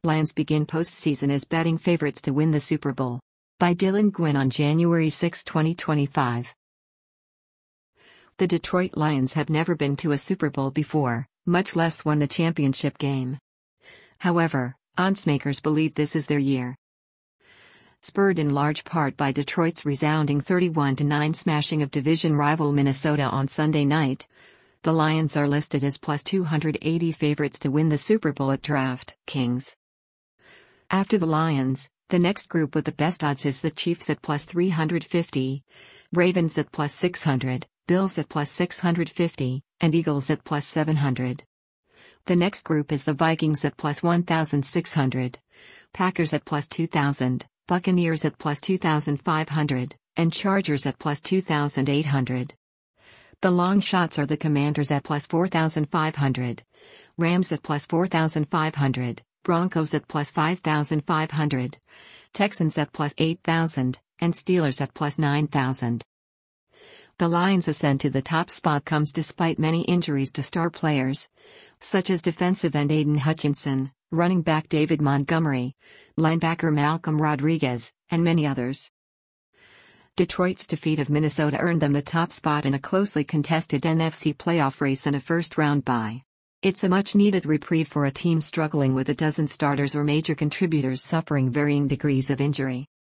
Lions begin postseason as betting favorites to win the Super Bowl. By Dylan Gwynn on January 6, 2025. The Detroit Lions have never been to a Super Bowl before, much less won the championship game. However, oddsmakers believe this is their year. Spurred in large part by Detroit's resounding 31-9 smashing of division rival Minnesota on Sunday night, the Lions are listed as plus 280 favorites to win the Super Bowl at DraftKings. After the Lions, the next group with the best odds is the Chiefs at plus 350, Ravens at plus 600, Bills at plus 650, and Eagles at plus 700. The next group is the Vikings at plus 1,600, Packers at plus 2,000, Buccaneers at plus 2,500, and Chargers at plus 2,800. The long shots are the Commanders at plus 4,500, Rams at plus 4,500, Broncos at plus 5,500, Texans at plus 8,000, and Steelers at plus 9,000. The Lions' ascent to the top spot comes despite many injuries to star players, such as defensive end Aiden Hutchinson, running back David Montgomery, linebacker Malcolm Rodriguez, and many others. Detroit's defeat of Minnesota earned them the top spot in a closely contested NFC playoff race and a first-round bye. It's a much-needed reprieve for a team struggling with a dozen starters or major contributors suffering varying degrees of injury.